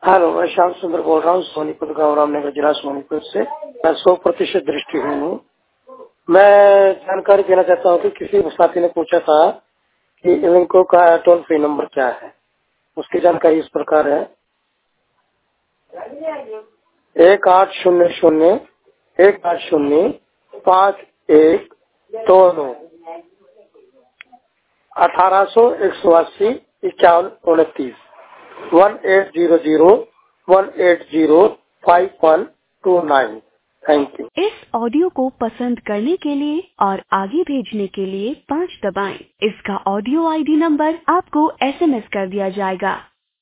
Hello, मैं श्याम सुंदर बोल रहा हूँ सोनीपत गाँव रामनगर जिला सोनीपत से। मैं 100% दृष्टिहीन हूँ। मैं जानकारी देना चाहता हूँ कि किसी साथी ने पूछा था कि इवेंको का टोल फ्री नंबर क्या है। उसकी जानकारी इस प्रकार है 1800-180-5129 1800-180-5129 1800-180-5129। Thank you. इस ऑडियो को पसंद करने के लिए और आगे भेजने के लिए 5 दबाएं। इसका ऑडियो आईडी नंबर आपको SMS कर दिया जाएगा।